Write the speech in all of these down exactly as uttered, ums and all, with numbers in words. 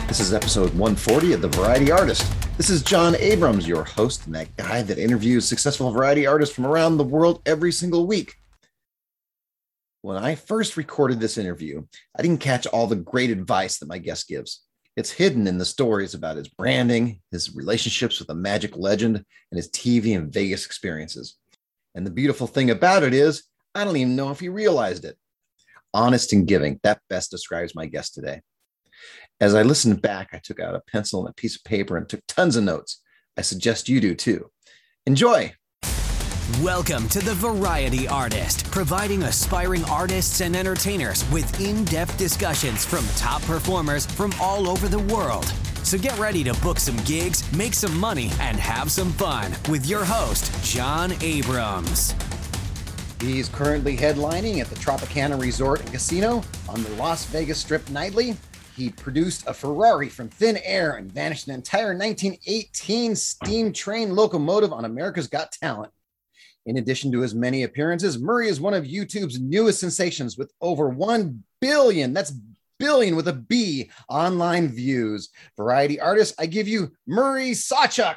This is episode one forty of The Variety Artist. This is John Abrams, your host and that guy that interviews successful variety artists from around the world every single week. When I first recorded this interview, I didn't catch all the great advice that my guest gives. It's hidden in the stories about his branding, his relationships with a magic legend, and his T V and Vegas experiences. And the beautiful thing about it is, I don't even know if he realized it. Honest and giving, that best describes my guest today. As I listened back, I took out a pencil and a piece of paper and took tons of notes. I suggest you do too. Enjoy. Welcome to The Variety Artist, providing aspiring artists and entertainers with in-depth discussions from top performers from all over the world. So get ready to book some gigs, make some money, and have some fun with your host, John Abrams. He's currently headlining at the Tropicana Resort and Casino on the Las Vegas Strip nightly. He produced a Ferrari from thin air and vanished an entire nineteen eighteen steam train locomotive on America's Got Talent. In addition to his many appearances, Murray is one of YouTube's newest sensations with over one billion, that's billion with a B, online views. Variety artist, I give you Murray Sawchuk.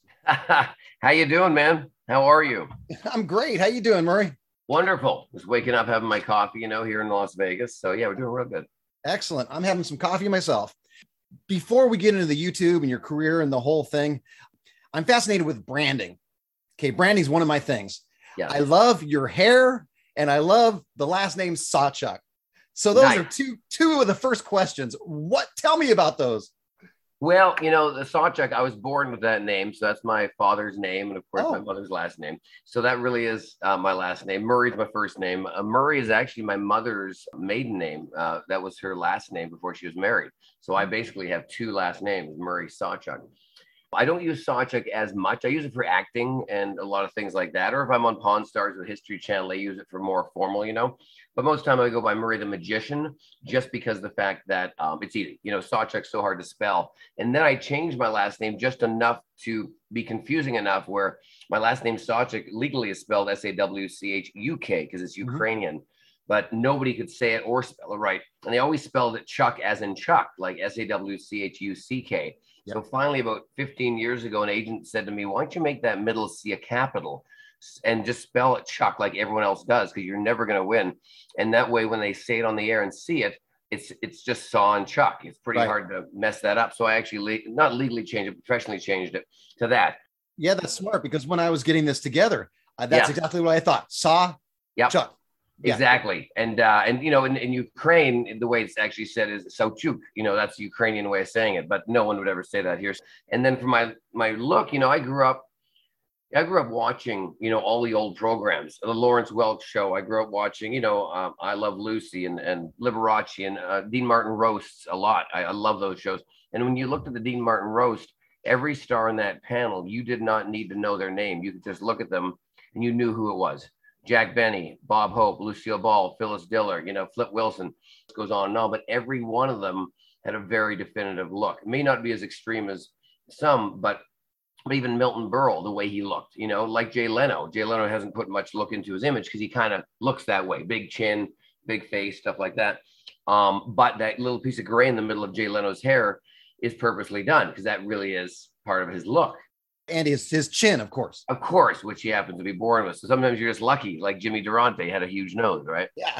How you doing, man? How are you? I'm great. How you doing, Murray? Wonderful. Just waking up, having my coffee, you know, here in Las Vegas. So yeah, we're doing real good. Excellent. I'm having some coffee myself. Before we get into the YouTube and your career and the whole thing, I'm fascinated with branding. Okay, branding is one of my things. Yeah. I love your hair and I love the last name Sawchuk. So those Nice. are two two of the first questions. What? Tell me about those. Well, you know, the Sawchuk, I was born with that name. So that's my father's name. And of course, Oh. my mother's last name. So that really is uh, my last name. Murray's my first name. Uh, Murray is actually my mother's maiden name. Uh, that was her last name before she was married. So I basically have two last names, Murray Sawchuk. I don't use Sawchuk as much. I use it for acting and a lot of things like that. Or if I'm on Pawn Stars or History Channel, I use it for more formal, you know. But most of the time I go by Murray the Magician, just because of the fact that um, it's easy. You know, Sawchuk's so hard to spell. And then I changed my last name just enough to be confusing enough where my last name Sawchuk legally is spelled S A W C H U K because it's Ukrainian. Mm-hmm. But nobody could say it or spell it right. And they always spelled it Chuck as in Chuck, like S A W C H U C K. Yep. So finally, about fifteen years ago, an agent said to me, why don't you make that middle C a capital and just spell it Chuck like everyone else does, because you're never going to win. And that way, when they say it on the air and see it, it's it's just Saw and Chuck. It's pretty right. hard to mess that up. So I actually, le- not legally changed it, professionally changed it to that. Yeah, that's smart, because when I was getting this together, uh, that's yeah. exactly what I thought. Saw, yep. Chuck. Yeah. Exactly. And, uh, and, you know, in, in Ukraine, the way it's actually said is Sawchuk, you know, that's the Ukrainian way of saying it, but no one would ever say that here. And then for my, my look, you know, I grew up, I grew up watching, you know, all the old programs, the Lawrence Welk show. I grew up watching, you know, um, I Love Lucy and, and Liberace and uh, Dean Martin roasts a lot. I, I love those shows. And when you looked at the Dean Martin roast, every star in that panel, you did not need to know their name. You could just look at them and you knew who it was. Jack Benny, Bob Hope, Lucille Ball, Phyllis Diller, you know, Flip Wilson, it goes on and on, but every one of them had a very definitive look. It may not be as extreme as some, but, but even Milton Berle, the way he looked, you know, like Jay Leno. Jay Leno hasn't put much look into his image because he kind of looks that way, big chin, big face, stuff like that. Um, but that little piece of gray in the middle of Jay Leno's hair is purposely done because that really is part of his look. And his, his chin, of course. Of course, which he happens to be born with. So sometimes you're just lucky, like Jimmy Durante had a huge nose, right? Yeah.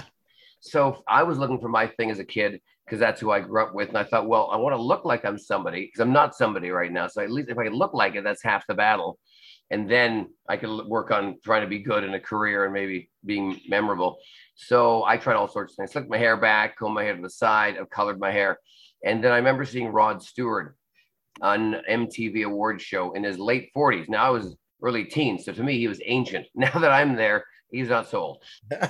So I was looking for my thing as a kid because that's who I grew up with. And I thought, well, I want to look like I'm somebody because I'm not somebody right now. So at least if I could look like it, that's half the battle. And then I could work on trying to be good in a career and maybe being memorable. So I tried all sorts of things. Slicked my hair back, combed my hair to the side, I've colored my hair. And then I remember seeing Rod Stewart on M T V awards show in his late forties. Now I was early teens. So to me, he was ancient. Now that I'm there, he's not so old.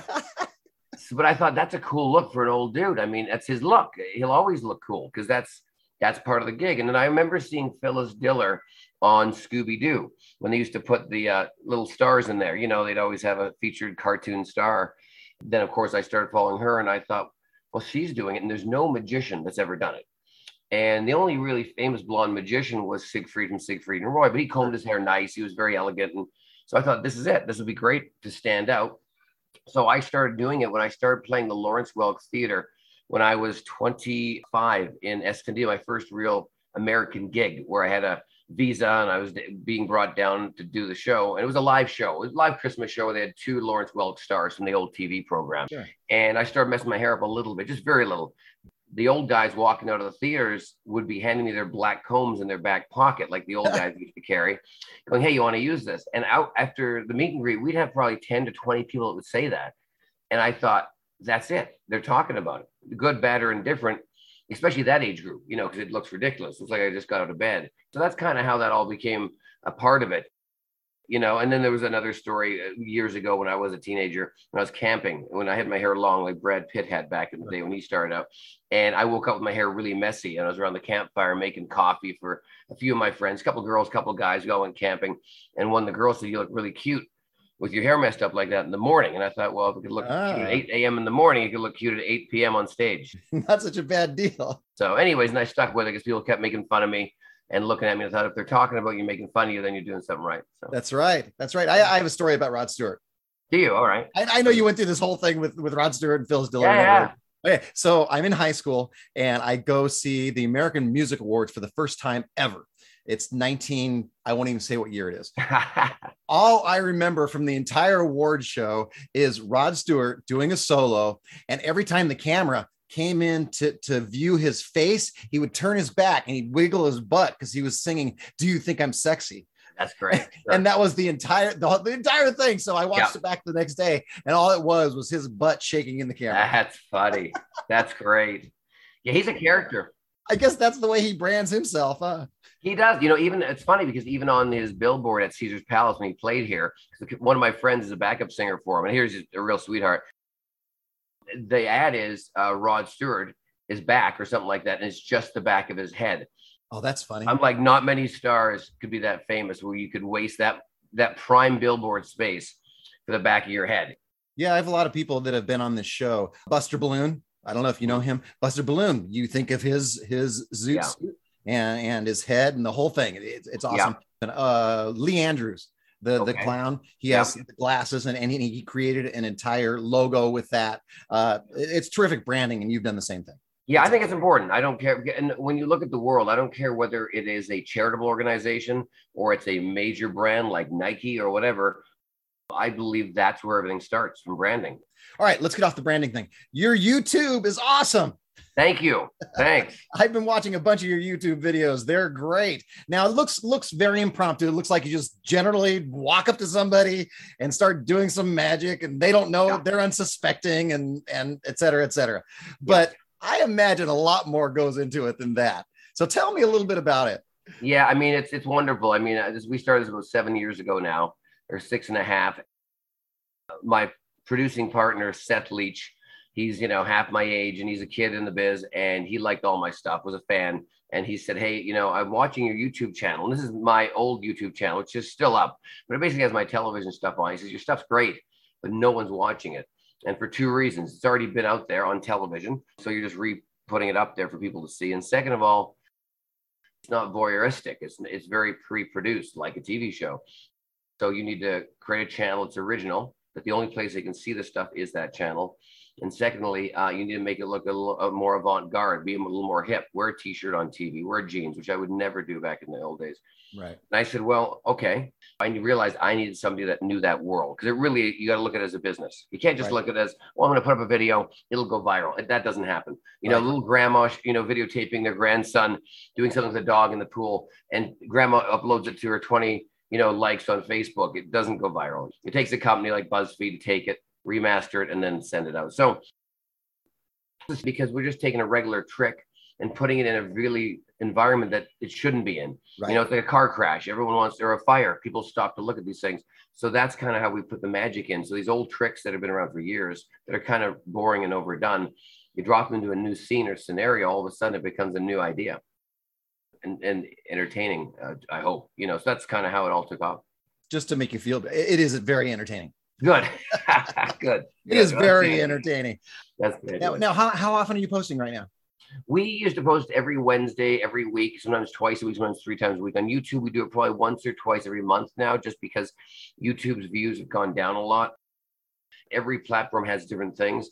So, but I thought that's a cool look for an old dude. I mean, that's his look. He'll always look cool because that's that's part of the gig. And then I remember seeing Phyllis Diller on Scooby-Doo when they used to put the uh, little stars in there. You know, they'd always have a featured cartoon star. Then, of course, I started following her and I thought, well, she's doing it. And there's no magician that's ever done it. And the only really famous blonde magician was Siegfried from Siegfried and Roy, but he combed his hair nice. He was very elegant. And so I thought, this is it. This would be great to stand out. So I started doing it when I started playing the Lawrence Welk Theater when I was twenty-five in Escondido, my first real American gig where I had a visa and I was being brought down to do the show. And it was a live show. It was a live Christmas show where they had two Lawrence Welk stars from the old T V program. Sure. And I started messing my hair up a little bit, just very little. The old guys walking out of the theaters would be handing me their black combs in their back pocket, like the old guys used to carry, going, hey, you want to use this? And out after the meet and greet, we'd have probably ten to twenty people that would say that. And I thought, that's it. They're talking about it. The good, bad, or indifferent, especially that age group, you know, because it looks ridiculous. It's like I just got out of bed. So that's kind of how that all became a part of it. You know, and then there was another story years ago when I was a teenager, when I was camping, when I had my hair long, like Brad Pitt had back in the day when he started out. And I woke up with my hair really messy. And I was around the campfire making coffee for a few of my friends, a couple of girls, a couple of guys going camping. And one of the girls said, you look really cute with your hair messed up like that in the morning. And I thought, well, if it could look ah. cute at eight a.m. in the morning, it could look cute at eight p.m. on stage. Not such a bad deal. So anyways, and I stuck with it because people kept making fun of me and looking at me. I thought, if they're talking about you, making fun of you, then you're doing something right. So that's right. That's right. I, I have a story about Rod Stewart. Do you? All right. I, I know you went through this whole thing with, with Rod Stewart and Phyllis Diller. Yeah, yeah. Okay. So I'm in high school and I go see the American Music Awards for the first time ever. It's nineteen, I won't even say what year it is. All I remember from the entire award show is Rod Stewart doing a solo. And every time the camera came in to, to view his face, he would turn his back and he'd wiggle his butt because he was singing, Do You Think I'm Sexy? That's great. Sure. And that was the entire, the, the entire thing. So I watched yeah. it back the next day and all it was was his butt shaking in the camera. That's funny. That's great. Yeah, he's a character. I guess that's the way he brands himself, huh? He does. You know, even it's funny because even on his billboard at Caesar's Palace when he played here, one of my friends is a backup singer for him, and here's a real sweetheart. The ad is uh, Rod Stewart is back or something like that, and it's just the back of his head. Oh, that's funny. I'm like, not many stars could be that famous where you could waste that that prime billboard space for the back of your head. Yeah, I have a lot of people that have been on this show. Buster Balloon. I don't know if you know him. Buster Balloon. You think of his his zoot yeah. suit and and his head and the whole thing. It's, it's awesome. Yeah. And, uh, Lee Andrews, the okay. the clown. He yeah. has the glasses and, and he, he created an entire logo with that. Uh, it's terrific branding, and you've done the same thing. Yeah, I think it's important. I don't care. And when you look at the world, I don't care whether it is a charitable organization or it's a major brand like Nike or whatever. I believe that's where everything starts, from branding. All right, let's get off the branding thing. Your YouTube is awesome. Thank you. Thanks. I've been watching a bunch of your YouTube videos. They're great. Now it looks looks very impromptu. It looks like you just generally walk up to somebody and start doing some magic, and they don't know, yeah. they're unsuspecting, and and et cetera, et cetera. But yeah. I imagine a lot more goes into it than that. So tell me a little bit about it. Yeah, I mean, it's it's wonderful. I mean, this, we started this about seven years ago now, or six and a half. My producing partner, Seth Leach, he's, you know, half my age and he's a kid in the biz, and he liked all my stuff, was a fan. And he said, hey, you know, I'm watching your YouTube channel. And this is my old YouTube channel, which is still up, but it basically has my television stuff on. He says, your stuff's great, but no one's watching it. And for two reasons. It's already been out there on television, so you're just re-putting it up there for people to see. And second of all, it's not voyeuristic. It's, it's very pre-produced, like a T V show. So you need to create a channel that's original, that the only place they can see the stuff is that channel. And secondly, uh, you need to make it look a little uh, more avant-garde, be a little more hip. Wear a t-shirt on T V, wear jeans, which I would never do back in the old days. Right. And I said, well, okay. I realized I needed somebody that knew that world, because it really, you got to look at it as a business. You can't just right. look at it as, well, I'm going to put up a video, it'll go viral. That doesn't happen. You right. know, little grandma, you know, videotaping their grandson doing something with a dog in the pool, and grandma uploads it to her twenty you know, likes on Facebook. It doesn't go viral. It takes a company like BuzzFeed to take it, remaster it, and then send it out. So it's because we're just taking a regular trick and putting it in a really environment that it shouldn't be in. Right. You know, it's like a car crash. Everyone wants, or a fire. People stop to look at these things. So that's kind of how we put the magic in. So these old tricks that have been around for years that are kind of boring and overdone, you drop them into a new scene or scenario, all of a sudden it becomes a new idea. And, and entertaining, uh, I hope, you know, so that's kind of how it all took off. Just to make you feel, it is very entertaining. Good. Good. It is very entertaining. That's good. Now, now how, how often are you posting right now? We used to post every Wednesday, every week, sometimes twice a week, sometimes three times a week. On YouTube, we do it probably once or twice every month now, just because YouTube's views have gone down a lot. Every platform has different things.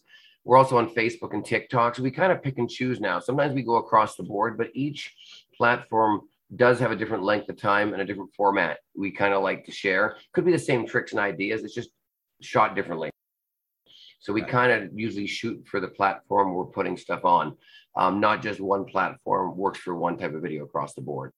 We're also on Facebook and TikTok. So we kind of pick and choose now. Sometimes we go across the board, but each platform does have a different length of time and a different format we kind of like to share. Could be the same tricks and ideas. It's just shot differently. So we kind of usually shoot for the platform we're putting stuff on. Um, not just one platform works for one type of video across the board.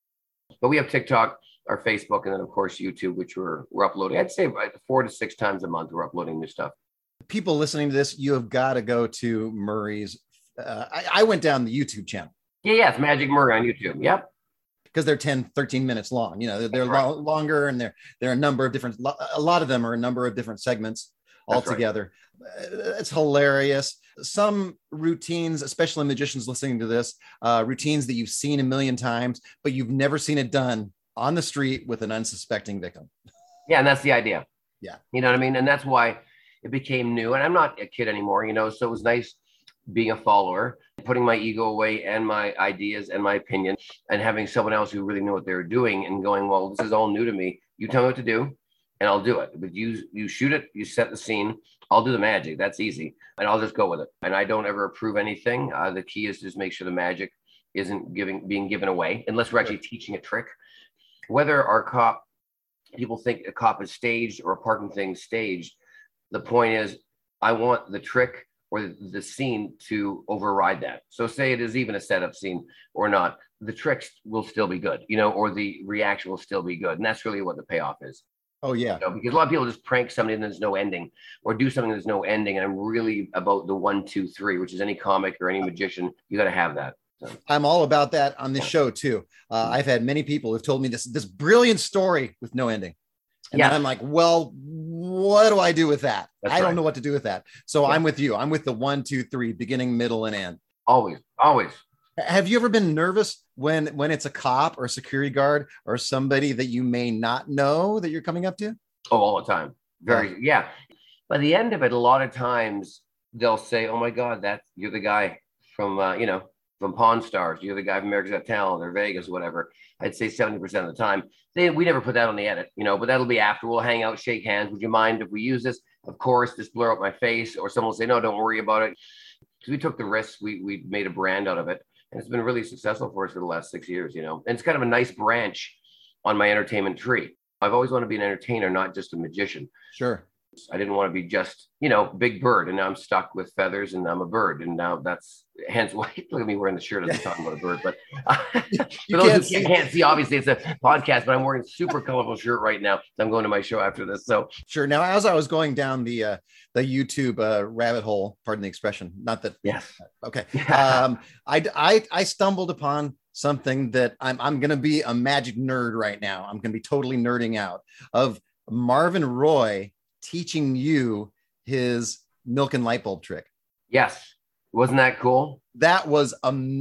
But we have TikTok, our Facebook, and then of course YouTube, which we're, we're uploading. I'd say four to six times a month we're uploading new stuff. People listening to this, you have got to go to Murray's. Uh, I, I went down the YouTube channel. Yeah, yeah, it's Magic Murray on YouTube. Yep. Because they're ten, thirteen minutes long. You know, they're, they're right. lo- longer, and they're, they're a number of different, a lot of them are a number of different segments altogether. Right. It's hilarious. Some routines, especially magicians listening to this, uh, routines that you've seen a million times, but you've never seen it done on the street with an unsuspecting victim. Yeah, and that's the idea. Yeah. You know what I mean? And that's why it became new. And I'm not a kid anymore, you know, so it was nice being a follower, putting my ego away and my ideas and my opinion, and having someone else who really knew what they were doing and going, well, this is all new to me. You tell me what to do and I'll do it. But you, you shoot it, you set the scene. I'll do the magic. That's easy. And I'll just go with it. And I don't ever approve anything. Uh, the key is just make sure the magic isn't giving, being given away unless we're actually teaching a trick. Whether our cop, people think a cop is staged or a parking thing staged. The point is, I want the trick or the scene to override that. So say it is even a setup scene or not, the tricks will still be good, you know, or the reaction will still be good. And that's really what the payoff is. Oh, yeah. You know, because a lot of people just prank somebody and there's no ending, or do something there's no ending. And I'm really about the one, two, three, which is any comic or any magician, you got to have that. So. I'm all about that on this show too. Uh, I've had many people who've told me this, this brilliant story with no ending. And yeah. then I'm like, well, what do I do with that? That's I don't right. know what to do with that. So yeah. I'm with you. I'm with the one, two, three, beginning, middle, and end. Always, always. Have you ever been nervous when, when it's a cop or a security guard or somebody that you may not know that you're coming up to? Oh, all the time. Very, yeah. yeah. By the end of it, a lot of times they'll say, oh my God, that's, you're the guy from, uh, you know, from Pawn Stars. You're the guy from America's Got Talent or Vegas, whatever. I'd say seventy percent of the time. They, we never put that on the edit, you know, but that'll be after. We'll hang out, shake hands. Would you mind if we use this? Of course, just blur up my face, or someone will say, no, don't worry about it. So we took the risk. We, we made a brand out of it. And it's been really successful for us for the last six years, you know, and it's kind of a nice branch on my entertainment tree. I've always wanted to be an entertainer, not just a magician. Sure. I didn't want to be just, you know, big bird. And now I'm stuck with feathers and I'm a bird. And now that's hence why, look at me wearing the shirt as I'm talking about a bird. But uh, for those can't who see. can't see, obviously it's a podcast, but I'm wearing a super colorful shirt right now. I'm going to my show after this. So sure. Now, as I was going down the, uh, the YouTube uh, rabbit hole, pardon the expression, not that. Yes. Okay. um, I, I, I stumbled upon something that I'm, I'm going to be a magic nerd right now. I'm going to be totally nerding out of Marvin Roy teaching you his milk and light bulb trick. Yes. Wasn't that cool? That was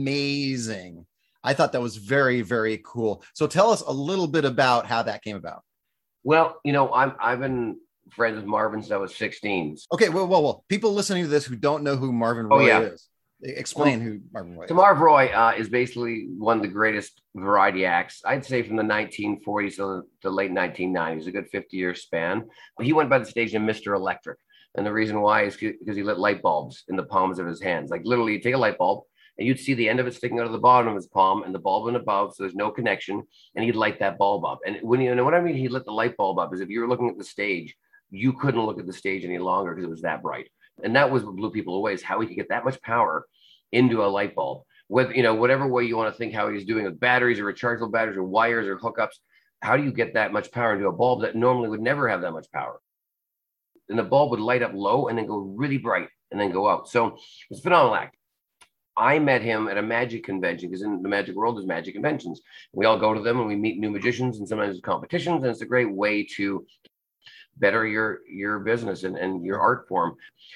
amazing. I thought that was very, very cool. So tell us a little bit about how that came about. Well, you know, I'm, I've been friends with Marvin since I was sixteen. Okay. Well, well, well, people listening to this who don't know who Marvin Roy oh, yeah. is, explain well, who Marvin Roy so is. Marv Roy uh, is basically one of the greatest variety acts, I'd say, from the nineteen forties to the late nineteen nineties, a good fifty year span. He went by the stage in Mister Electric. And the reason why is because he lit light bulbs in the palms of his hands. Like literally you'd take a light bulb and you'd see the end of it sticking out of the bottom of his palm and the bulb in above. So there's no connection. And he'd light that bulb up. And when you know what I mean, he lit the light bulb up is if you were looking at the stage, you couldn't look at the stage any longer because it was that bright. And that was what blew people away, is how he could get that much power into a light bulb. With, you know, whatever way you want to think how he's doing with batteries or rechargeable batteries or wires or hookups, how do you get that much power into a bulb that normally would never have that much power? And the bulb would light up low and then go really bright and then go out. So it's a phenomenal act. I met him at a magic convention, because in the magic world, there's magic conventions. We all go to them and we meet new magicians, and sometimes there's competitions, and it's a great way to better your, your business and, and your art form.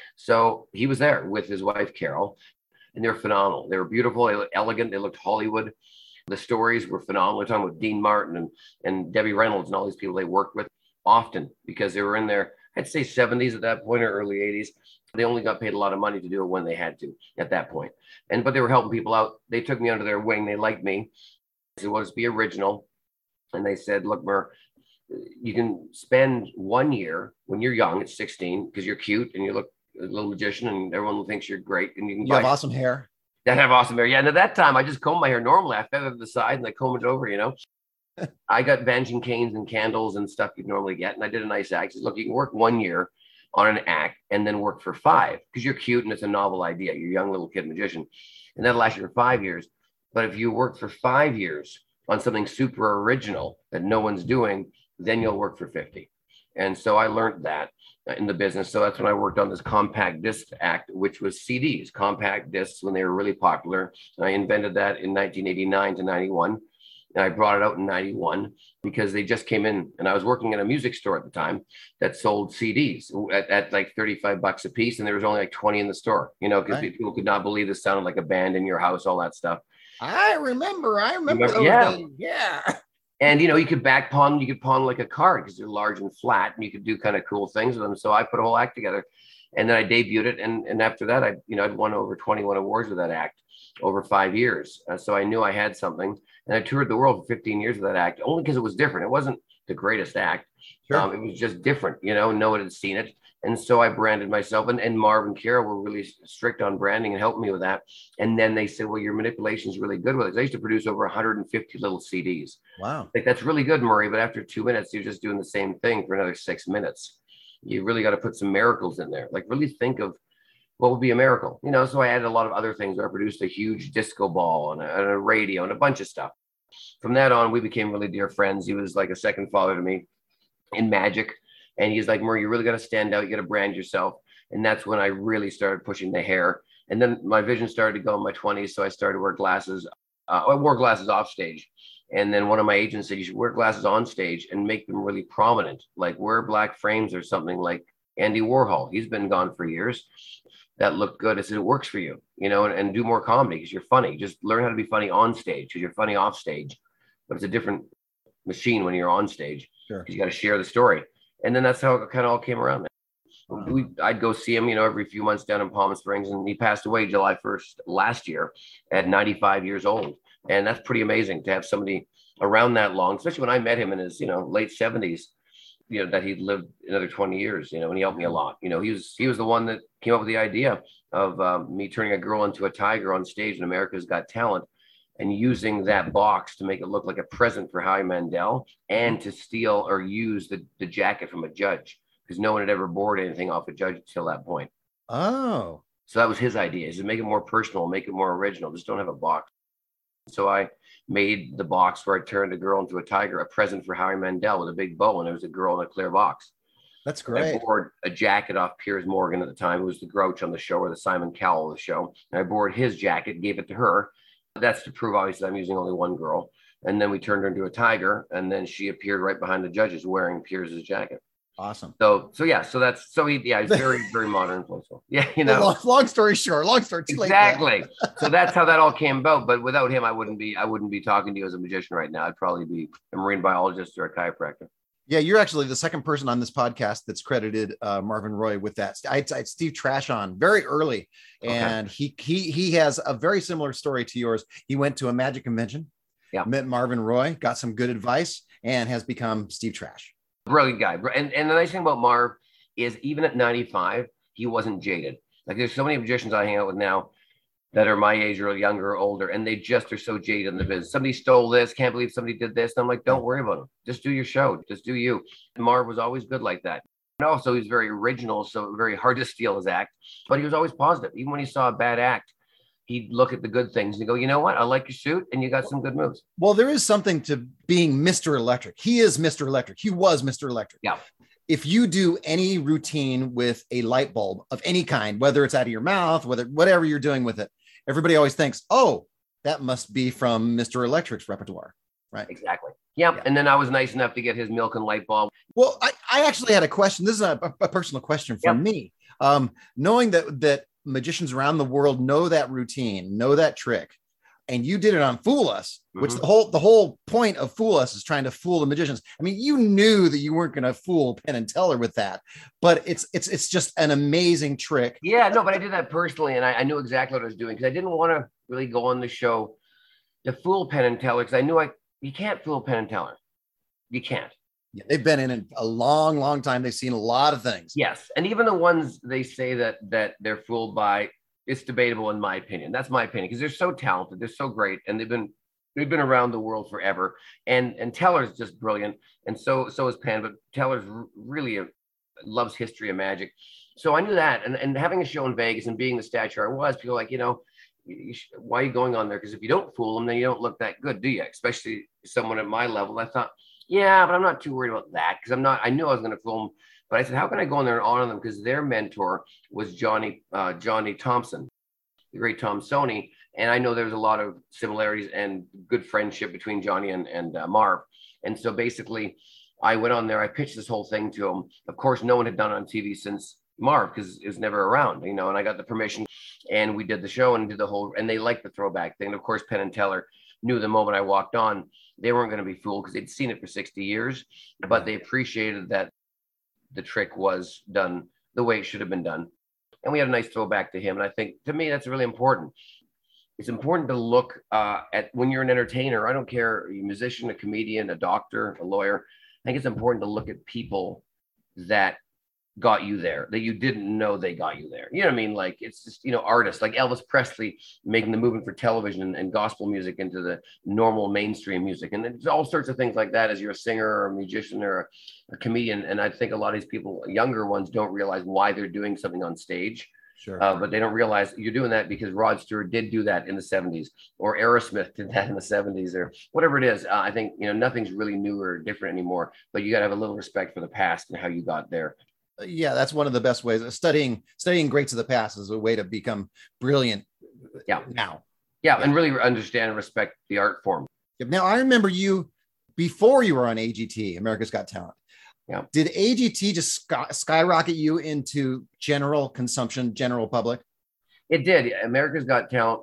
So he was there with his wife, Carol, and they're phenomenal. They were beautiful, they looked elegant, they looked Hollywood. The stories were phenomenal. We're talking with Dean Martin and, and Debbie Reynolds and all these people they worked with often, because they were in their, I'd say seventies at that point, or early eighties. They only got paid a lot of money to do it when they had to at that point. And, but they were helping people out. They took me under their wing. They liked me. I said, well, let's be original. And they said, look, Mer, you can spend one year when you're young at sixteen, because you're cute and you look a little magician, and everyone thinks you're great. And you can you have awesome hair. That have awesome hair. Yeah. And at that time, I just comb my hair normally. I feather to the side and I comb it over, you know. I got benching canes and candles and stuff you'd normally get. And I did a nice act. Said, look, you can work one year on an act and then work for five because you're cute and it's a novel idea. You're a young little kid magician. And that'll last you for five years. But if you work for five years on something super original that no one's doing, then you'll work for fifty. And so I learned that in the business. So that's when I worked on this compact disc act, which was C Ds, compact discs, when they were really popular. And I invented that in nineteen eighty-nine to ninety-one. And I brought it out in ninety-one because they just came in, and I was working in a music store at the time that sold C Ds at, at like thirty-five bucks a piece. And there was only like twenty in the store, you know, because right. people could not believe this sounded like a band in your house, all that stuff. I remember, I remember, remember yeah. Days. Yeah. And, you know, you could back pawn, you could pawn like a card because they're large and flat and you could do kind of cool things with them. So I put a whole act together and then I debuted it. And, and after that, I, you know, I'd won over twenty-one awards with that act over five years. Uh, so I knew I had something, and I toured the world for fifteen years with that act, only because it was different. It wasn't the greatest act. Sure. Um, it was just different, you know, no one had seen it. And so I branded myself, and, and Marv and Kara were really strict on branding and helped me with that. And then they said, well, your manipulation is really good with it. I used to produce over one hundred fifty little C Ds. Wow. Like, that's really good, Murray. But after two minutes, you're just doing the same thing for another six minutes. You really got to put some miracles in there. Like, really think of what would be a miracle, you know? So I added a lot of other things. I produced a huge disco ball and a, and a radio and a bunch of stuff. From that on, we became really dear friends. He was like a second father to me in magic. And he's like, Murray, you really got to stand out. You got to brand yourself. And that's when I really started pushing the hair. And then my vision started to go in my twenties. So I started to wear glasses. Uh, I wore glasses off stage. And then one of my agents said, you should wear glasses on stage and make them really prominent, like wear black frames or something like Andy Warhol. He's been gone for years. That looked good. I said, it works for you, you know, and, and do more comedy because you're funny. Just learn how to be funny on stage because you're funny off stage. But it's a different machine when you're on stage. Sure. You got to share the story. And then that's how it kind of all came around. We, I'd go see him, you know, every few months down in Palm Springs, and he passed away July first last year at ninety-five years old. And that's pretty amazing to have somebody around that long, especially when I met him in his, you know, late seventies, you know, that he'd lived another twenty years, you know, and he helped me a lot. You know, he was, he was the one that came up with the idea of um, me turning a girl into a tiger on stage in America's Got Talent, and using that box to make it look like a present for Howie Mandel and to steal or use the, the jacket from a judge, because no one had ever bored anything off a judge until that point. Oh. So that was his idea, is to make it more personal, make it more original. Just don't have a box. So I made the box where I turned a girl into a tiger, a present for Howie Mandel with a big bow, and there was a girl in a clear box. That's great. I borrowed a jacket off Piers Morgan at the time, who was the Grouch on the show, or the Simon Cowell of the show. And I borrowed his jacket, gave it to her. That's to prove, obviously, I'm using only one girl. And then we turned her into a tiger, and then she appeared right behind the judges wearing Piers's jacket. Awesome. So, so yeah, so that's, so he, yeah, he's very, very modern. So, yeah, you know. Long, long story short, long story too late. Exactly. So that's how that all came about. But without him, I wouldn't be, I wouldn't be talking to you as a magician right now. I'd probably be a marine biologist or a chiropractor. Yeah, you're actually the second person on this podcast that's credited uh, Marvin Roy with that. I had Steve Trash on very early, and okay. he he he has a very similar story to yours. He went to a magic convention, yeah, met Marvin Roy, got some good advice, and has become Steve Trash. Brilliant guy. And and the nice thing about Marv is, even at ninety-five, he wasn't jaded. Like, there's so many magicians I hang out with now that are my age or younger or older, and they just are so jaded in the business. Somebody stole this, can't believe somebody did this. And I'm like, don't worry about them. Just do your show. Just do you. And Marv was always good like that. And also, he's very original, so very hard to steal his act. But he was always positive. Even when he saw a bad act, he'd look at the good things and go, you know what? I like your suit, and you got some good moves. Well, there is something to being Mister Electric. He is Mister Electric. He was Mister Electric. Yeah. If you do any routine with a light bulb of any kind, whether it's out of your mouth, whether whatever you're doing with it, everybody always thinks, oh, that must be from Mister Electric's repertoire, right? Exactly. Yep. Yeah. And then I was nice enough to get his milk and light bulb. Well, I, I actually had a question. This is a, a personal question for yep. me. Um, knowing that that magicians around the world know that routine, know that trick, and you did it on Fool Us, mm-hmm. which the whole the whole point of Fool Us is trying to fool the magicians. I mean, you knew that you weren't going to fool Penn and Teller with that, but it's it's it's just an amazing trick. Yeah, no, but I did that personally, and I, I knew exactly what I was doing, because I didn't want to really go on the show to fool Penn and Teller, because I knew I you can't fool Penn and Teller. You can't. Yeah, they've been in it a long, long time. They've seen a lot of things. Yes. And even the ones they say that that they're fooled by, it's debatable in my opinion. That's my opinion, because they're so talented, they're so great, and they've been they've been around the world forever. And and Teller's just brilliant, and so so is Penn. But Teller's really a, loves history and magic. So I knew that, and and having a show in Vegas and being the stature I was, people were like, you know, you should, why are you going on there? Because if you don't fool them, then you don't look that good, do you? Especially someone at my level. I thought, yeah, but I'm not too worried about that, because I'm not. I knew I was going to fool them, but I said, how can I go in there and honor them? Because their mentor was Johnny uh, Johnny Thompson, the great Tom Sony, and I know there's a lot of similarities and good friendship between Johnny and and uh, Marv. And so basically, I went on there. I pitched this whole thing to him. Of course, no one had done it on T V since Marv, because it was never around, you know. And I got the permission, and we did the show and did the whole. And they liked the throwback thing. And of course, Penn and Teller knew the moment I walked on, they weren't going to be fooled, because they'd seen it for sixty years, but they appreciated that the trick was done the way it should have been done. And we had a nice throwback to him. And I think, to me, that's really important. It's important to look uh, at, when you're an entertainer, I don't care, are you a musician, a comedian, a doctor, a lawyer, I think it's important to look at people that got you there, that you didn't know they got you there. You know what I mean? Like, it's just, you know, artists like Elvis Presley making the movement for television and, and gospel music into the normal mainstream music. And there's all sorts of things like that as you're a singer or a musician or a, a comedian. And I think a lot of these people, younger ones, don't realize why they're doing something on stage. Sure. Uh, but they don't realize you're doing that because Rod Stewart did do that in the seventies, or Aerosmith did that in the seventies, or whatever it is. Uh, I think, you know, nothing's really new or different anymore, but you got to have a little respect for the past and how you got there. Yeah, that's one of the best ways. Studying studying greats of the past is a way to become brilliant. Yeah. Now. Yeah, yeah. And really understand and respect the art form. Now, I remember you before you were on A G T, America's Got Talent. Yeah. Did A G T just sky, skyrocket you into general consumption, general public? It did. America's Got Talent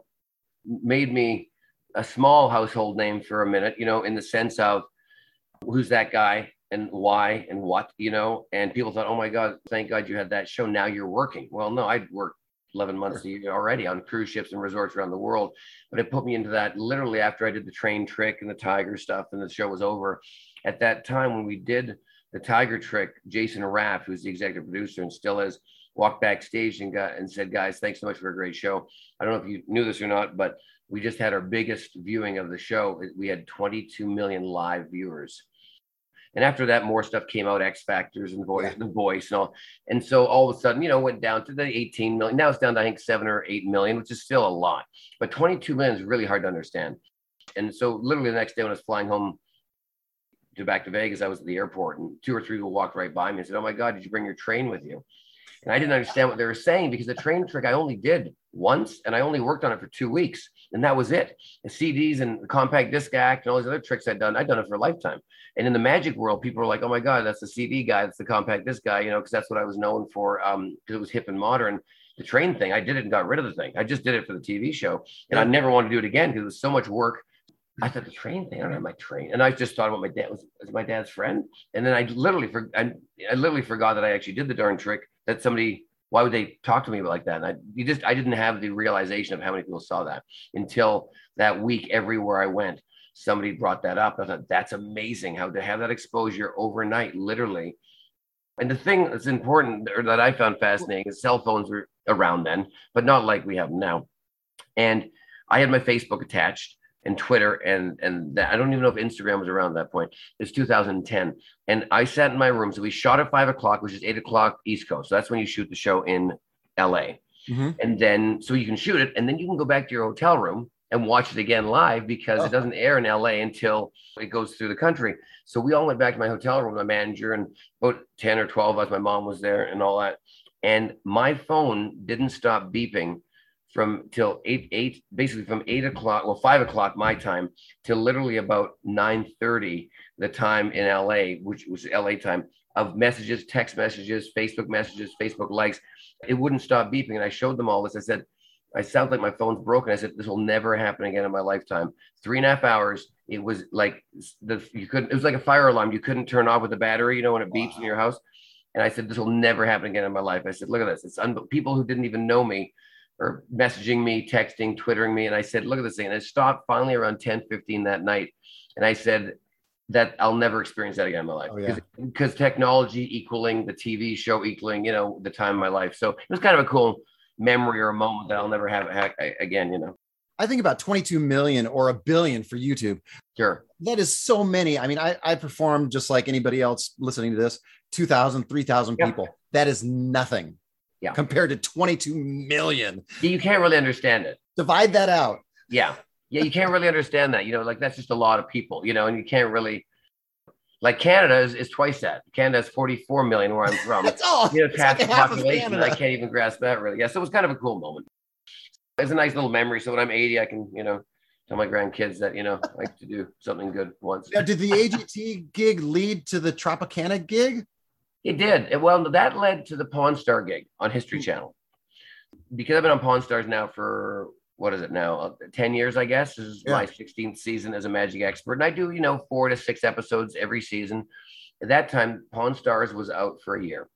made me a small household name for a minute, you know, in the sense of who's that guy and why and what, you know, and people thought, oh my God, thank God you had that show. Now you're working. Well, no, I'd worked eleven months a year already on cruise ships and resorts around the world. But it put me into that literally after I did the train trick and the tiger stuff and the show was over. At that time when we did the tiger trick, Jason Raff, who's the executive producer and still is, walked backstage and got and said, guys, thanks so much for a great show. I don't know if you knew this or not, but we just had our biggest viewing of the show. We had twenty-two million live viewers. And after that, more stuff came out, X Factors and Voice, yeah. The Voice and all. And so all of a sudden, you know, went down to the eighteen million. Now it's down to, I think, seven or eight million, which is still a lot. But twenty-two million is really hard to understand. And so literally the next day when I was flying home to back to Vegas, I was at the airport and two or three people walked right by me and said, oh my God, did you bring your train with you? And I didn't understand what they were saying, because the train trick I only did once and I only worked on it for two weeks. And that was it. The C Ds and the compact disc act and all these other tricks I'd done, I'd done it for a lifetime. And in the magic world, people were like, oh my God, that's the C D guy. That's the compact disc guy, you know, because that's what I was known for, um, because it was hip and modern. The train thing, I did it and got rid of the thing. I just did it for the T V show. And I never wanted to do it again because it was so much work. I thought, the train thing, I don't have my train. And I just thought about my dad, was, was my dad's friend. And then I literally, for, I, I literally forgot that I actually did the darn trick, that somebody, why would they talk to me like that? And I, you just, I didn't have the realization of how many people saw that until that week. Everywhere I went, somebody brought that up. I thought, that's amazing how to have that exposure overnight, literally. And the thing that's important, or that I found fascinating, is cell phones were around then, but not like we have them now. And I had my Facebook attached and Twitter, and and that, I don't even know if Instagram was around at that point. It's two thousand ten. And I sat in my room. So we shot at five o'clock, which is eight o'clock East Coast. So that's when you shoot the show in L A. Mm-hmm. And then, so you can shoot it, and then you can go back to your hotel room and watch it again live, because oh. it doesn't air in L A until it goes through the country. So we all went back to my hotel room, my manager, and about ten or twelve of us, my mom was there and all that. And my phone didn't stop beeping from till eight, eight, basically from eight o'clock, well, five o'clock my time, till literally about nine thirty, the time in L A, which was L A time, of messages, text messages, Facebook messages, Facebook likes. It wouldn't stop beeping. And I showed them all this. I said, I sound like my phone's broken. I said, this will never happen again in my lifetime. Three and a half hours. It was like the, you couldn't, it was like a fire alarm. You couldn't turn off with the battery, you know, when it beeps wow. in your house. And I said, this will never happen again in my life. I said, look at this. It's un- people who didn't even know me or messaging me, texting, twittering me. And I said, look at this thing. And I stopped finally around ten fifteen that night. And I said, that I'll never experience that again in my life. Oh, yeah. Because technology equaling the T V show equaling, you know, the time of my life. So it was kind of a cool memory or a moment that I'll never have again, you know. I think about twenty-two million or a billion for YouTube. Sure. That is so many. I mean, I, I performed just like anybody else listening to this, two thousand, three thousand Yeah. people. That is nothing Yeah. compared to twenty-two million. You can't really understand it. Divide that out. Yeah. Yeah. You can't really understand that, you know, like that's just a lot of people, you know, and you can't really, like Canada is, is twice that. Canada is forty-four million where I'm from. That's all. You know, It's half like the half of population. Canada. I can't even grasp that really. Yeah. So it was kind of a cool moment. It's a nice little memory. So when I'm eighty, I can, you know, tell my grandkids that, you know, I like to do something good once. Now, did the A G T gig lead to the Tropicana gig? It did. It, well, that led to the Pawn Star gig on History Channel. Because I've been on Pawn Stars now for, what is it now? Uh, ten years, I guess. This is Yeah. my sixteenth season as a magic expert. And I do, you know, four to six episodes every season. At that time, Pawn Stars was out for a year.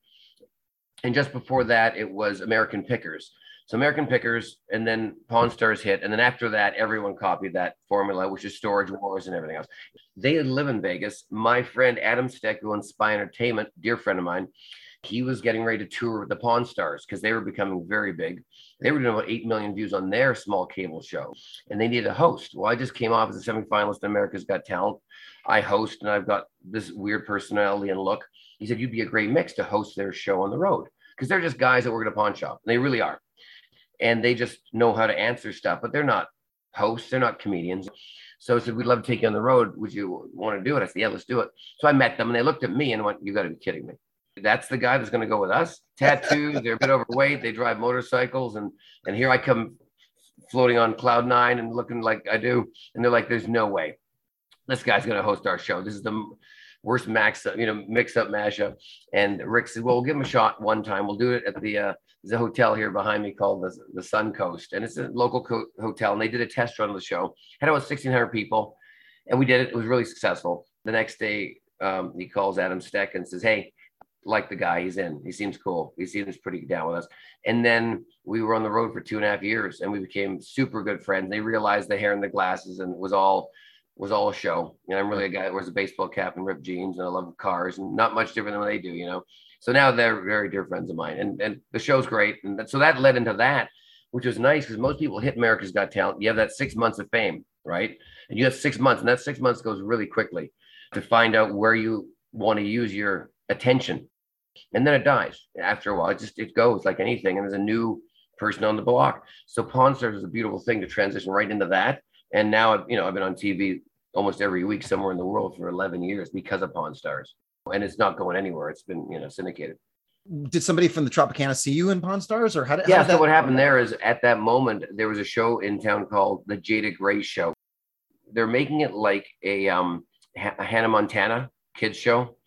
And just before that, it was American Pickers. So American Pickers, and then Pawn Stars hit. And then after that, everyone copied that formula, which is Storage Wars and everything else. They live in Vegas. My friend Adam Steck, who owns Spy Entertainment, dear friend of mine, he was getting ready to tour with the Pawn Stars because they were becoming very big. They were doing about eight million views on their small cable show, and they needed a host. Well, I just came off as a semifinalist in America's Got Talent. I host, and I've got this weird personality and look. He said, you'd be a great mix to host their show on the road because they're just guys that work at a pawn shop. And they really are. And they just know how to answer stuff, but they're not hosts. They're not comedians. So I said, we'd love to take you on the road. Would you want to do it? I said, yeah, let's do it. So I met them and they looked at me and went, you got to be kidding me. That's the guy that's going to go with us. Tattoos, they're a bit overweight. They drive motorcycles. And, and here I come floating on cloud nine and looking like I do. And they're like, there's no way this guy's going to host our show. This is the worst max, you know, mix up mashup. And Rick said, well, we'll give him a shot one time. We'll do it at the, uh, there's a hotel here behind me called the, the Sun Coast. And it's a local co- hotel. And they did a test run of the show. Had about sixteen hundred people. And we did it. It was really successful. The next day, um, he calls Adam Steck and says, hey, like the guy, he's in. He seems cool. He seems pretty down with us. And then we were on the road for two and a half years and we became super good friends. They realized the hair and the glasses and it was all was all a show. And I'm really a guy that wears a baseball cap and ripped jeans and I love cars and not much different than what they do, you know? So now they're very dear friends of mine and, and the show's great. And that, so that led into that, which was nice because most people hit America's Got Talent. You have that six months of fame, right? And you have six months and that six months goes really quickly to find out where you want to use your attention. And then it dies after a while. It just, it goes like anything. And there's a new person on the block. So Pawn Stars is a beautiful thing to transition right into that. And now, you know, I've been on T V almost every week somewhere in the world for eleven years because of Pawn Stars. And it's not going anywhere. It's been, you know, syndicated. Did somebody from the Tropicana see you in Pawn Stars or how did, yeah, how did so that what happened there is at that moment, there was a show in town called the Jada Gray Show. They're making it like a, um, a Hannah Montana kids show.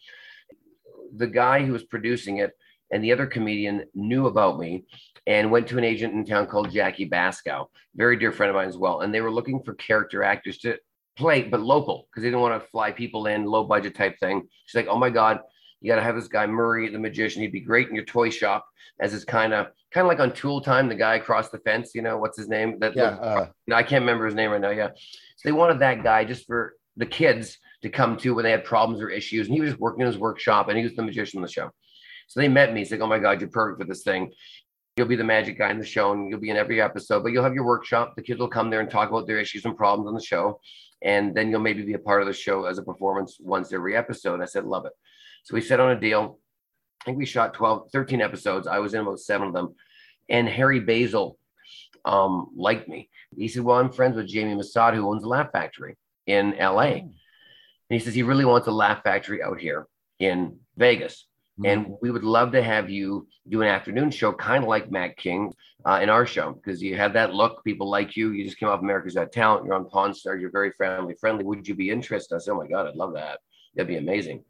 The guy who was producing it and the other comedian knew about me and went to an agent in town called Jackie Bascow, very dear friend of mine as well. And they were looking for character actors to play, but local, because they didn't want to fly people in, low budget type thing. She's like, oh my God, you got to have this guy, Murray, the magician. He'd be great in your toy shop as this kind of, kind of like on Tool Time, the guy across the fence, you know, what's his name? That Yeah, looked, uh, you know, I can't remember his name right now. Yeah. So they wanted that guy just for the kids to come to when they had problems or issues. And he was just working in his workshop and he was the magician in the show. So they met me. He's like, oh my God, you're perfect for this thing. You'll be the magic guy in the show and you'll be in every episode, but you'll have your workshop. The kids will come there and talk about their issues and problems on the show. And then you'll maybe be a part of the show as a performance once every episode. I said, love it. So we set on a deal. I think we shot twelve, thirteen episodes. I was in about seven of them. And Harry Basil um, liked me. He said, well, I'm friends with Jamie Masada, who owns the Laugh Factory in L A. And he says, he really wants a Laugh Factory out here in Vegas. And we would love to have you do an afternoon show, kind of like Matt King uh, in our show, because you have that look. People like you. You just came off America's Got Talent. You're on Pawn Stars. You're very family friendly. Would you be interested? I said, oh my God, I'd love that. That'd be amazing.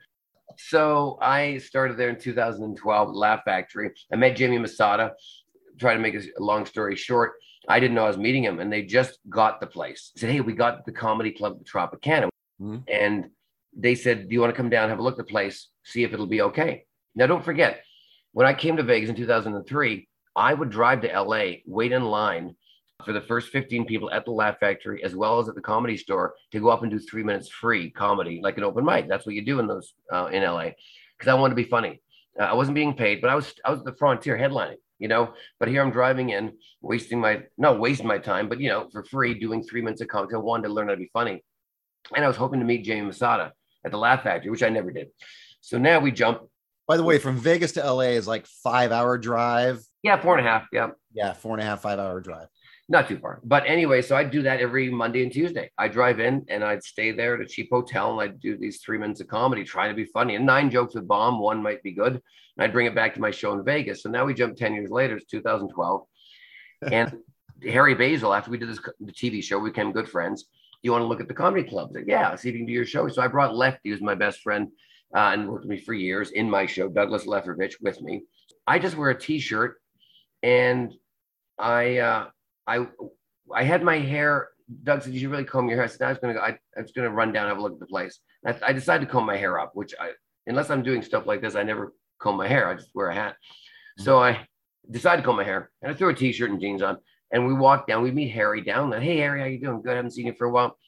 So I started there in two thousand twelve at Laugh Factory. I met Jamie Masada. Try to make a long story short, I didn't know I was meeting him, and they just got the place. I said, hey, we got the comedy club, the Tropicana. Mm-hmm. And they said, do you want to come down, have a look at the place, see if it'll be okay? Now, don't forget, when I came to Vegas in two thousand three, I would drive to L A, wait in line for the first fifteen people at the Laugh Factory, as well as at the Comedy Store, to go up and do three minutes free comedy, like an open mic. That's what you do in those uh, in L A, because I wanted to be funny. Uh, I wasn't being paid, but I was I was at the Frontier headlining, you know. But here I'm driving in, wasting my not wasting my time, but you know, for free, doing three minutes of comedy. I wanted to learn how to be funny, and I was hoping to meet Jamie Masada at the Laugh Factory, which I never did. So now we jump. By the way, from Vegas to L A is like five hour drive. Yeah, four and a half. Yeah, yeah, four and a half, five hour drive. Not too far. But anyway, so I'd do that every Monday and Tuesday. I'd drive in and I'd stay there at a cheap hotel and I'd do these three minutes of comedy, trying to be funny. And nine jokes would bomb. One might be good. And I'd bring it back to my show in Vegas. So now we jump ten years later. It's two thousand twelve. And Harry Basil, after we did this the T V show, we became good friends. You want to look at the comedy clubs? Like, yeah, see if you can do your show. So I brought Lefty, who's my best friend uh, and worked with me for years in my show, Douglas Leffervich, with me. I just wear a t-shirt and I, uh, I, I had my hair. Doug said, "You should really comb your hair." I said, "I was going to go. I, I was going to run down, have a look at the place." I, I decided to comb my hair up, which I, unless I'm doing stuff like this, I never comb my hair. I just wear a hat. Mm-hmm. So I decided to comb my hair, and I threw a t-shirt and jeans on, and we walked down. We meet Harry down there. "Hey, Harry, how you doing?" "Good. I haven't seen you for a while."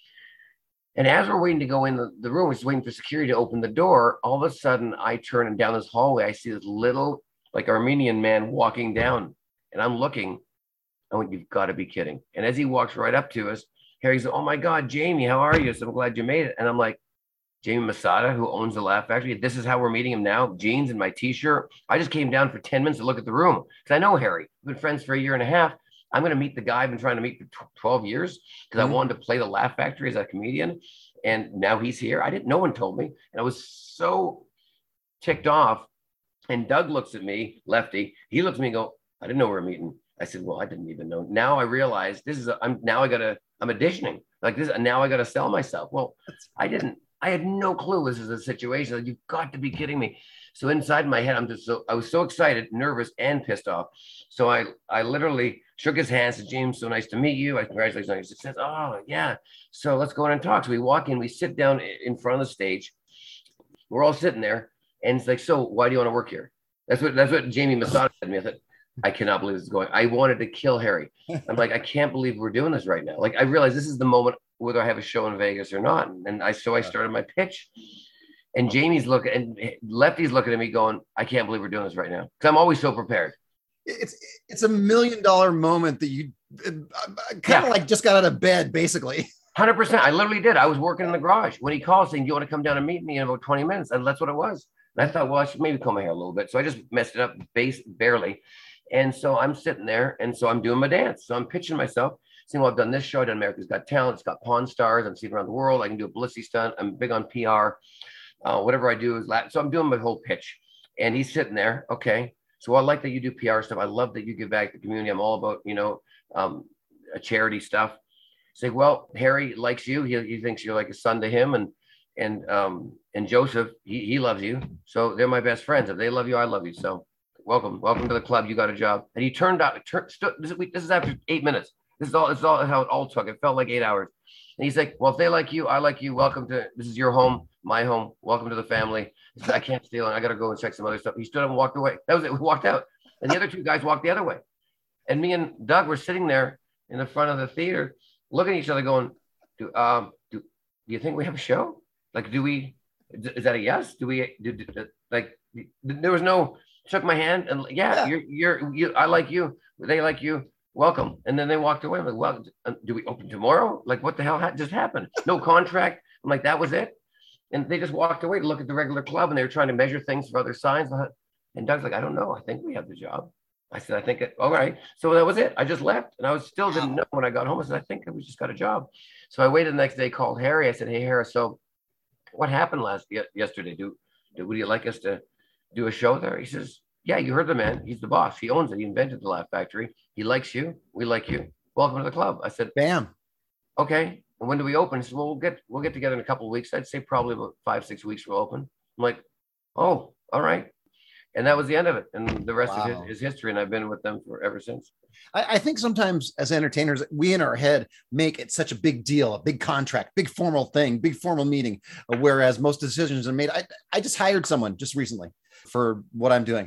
And as we're waiting to go in the, the room, we're just waiting for security to open the door. All of a sudden, I turn and down this hallway. I see this little, like, Armenian man walking down, and I'm looking. I went, "You've got to be kidding." And as he walks right up to us, Harry said, "Oh my God, Jamie, how are you?" So I'm glad you made it. And I'm like, Jamie Masada, who owns the Laugh Factory, this is how we're meeting him now. Jeans and my t-shirt. I just came down for ten minutes to look at the room because I know Harry. We've been friends for a year and a half. I'm going to meet the guy I've been trying to meet for twelve years because mm-hmm. I wanted to play the Laugh Factory as a comedian. And now he's here. I didn't, no one told me. And I was so ticked off. And Doug looks at me, Lefty. He looks at me and go, "I didn't know we were meeting." I said, "Well, I didn't even know." Now I realize this is, a, I'm now I got to, I'm auditioning like this. And now I got to sell myself. Well, I didn't, I had no clue this is a situation. Like, "You've got to be kidding me." So inside my head, I'm just so, I was so excited, nervous, and pissed off. So I, I literally shook his hand, said, "James, so nice to meet you. I congratulate you." He says, "Oh yeah. So let's go in and talk." So we walk in, we sit down in front of the stage. We're all sitting there. And it's like, "So why do you want to work here?" That's what, that's what Jamie Masada said to me. I thought, I cannot believe this is going. I wanted to kill Harry. I'm like, I can't believe we're doing this right now. Like, I realized this is the moment whether I have a show in Vegas or not. And I, so I started my pitch, and Jamie's looking, and Lefty's looking at me going, "I can't believe we're doing this right now." Because I'm always so prepared. It's, it's a million dollar moment that you kind of yeah. like just got out of bed, basically. one hundred percent. I literally did. I was working in the garage when he called saying, "Do you want to come down and meet me in about twenty minutes? And that's what it was. And I thought, well, I should maybe comb my hair a little bit. So I just messed it up base barely. And so I'm sitting there, and so I'm doing my dance. So I'm pitching myself, saying, "Well, I've done this show, I've done America's Got Talent, it's got Pawn Stars, I'm seen around the world, I can do a publicity stunt, I'm big on P R, uh, whatever I do is Latin." So I'm doing my whole pitch, and he's sitting there. "Okay, so I like that you do P R stuff. I love that you give back to the community. I'm all about, you know, um, a charity stuff." Say, "Well, Harry likes you. He, he thinks you're like a son to him, and and um and Joseph, he he loves you. So they're my best friends. If they love you, I love you. So welcome, welcome to the club. You got a job." And he turned out. Turned, stood, this, is, this is after eight minutes. This is all. This is all how it all took. It felt like eight hours. And he's like, "Well, if they like you, I like you. Welcome to. This is your home, my home. Welcome to the family." He said, "I can't steal, and I got to go and check some other stuff." He stood up and walked away. That was it. We walked out, and the other two guys walked the other way. And me and Doug were sitting there in the front of the theater, looking at each other, going, "Do um do, do you think we have a show? Like, do we? Is that a yes? Do we? Do, do, like, there was no." Shook my hand and yeah, yeah. you're, you're, you, I like you. They like you. Welcome. And then they walked away. I'm like, "Well, do we open tomorrow? Like, what the hell ha- just happened? No contract." I'm like, "That was it." And they just walked away to look at the regular club, and they were trying to measure things for other signs. And Doug's like, "I don't know. I think we have the job." I said, "I think it, all right." So that was it. I just left, and I was still didn't know when I got home. I said, "I think we just got a job." So I waited the next day, called Harry. I said, "Hey, Harry, so what happened last yesterday? Do, do would you like us to do a show there?" He says, "Yeah, you heard the man. He's the boss. He owns it. He invented the Laugh Factory. He likes you. We like you. Welcome to the club." I said, "Bam." "Okay. And when do we open?" He said, "Well, we'll get we'll get together in a couple of weeks. I'd say probably about five, six weeks we'll open." I'm like, "Oh, all right." And that was the end of it. And the rest wow. of his, his history. And I've been with them for ever since. I, I think sometimes as entertainers, we in our head make it such a big deal, a big contract, big formal thing, big formal meeting. Whereas most decisions are made. I, I just hired someone just recently for what I'm doing.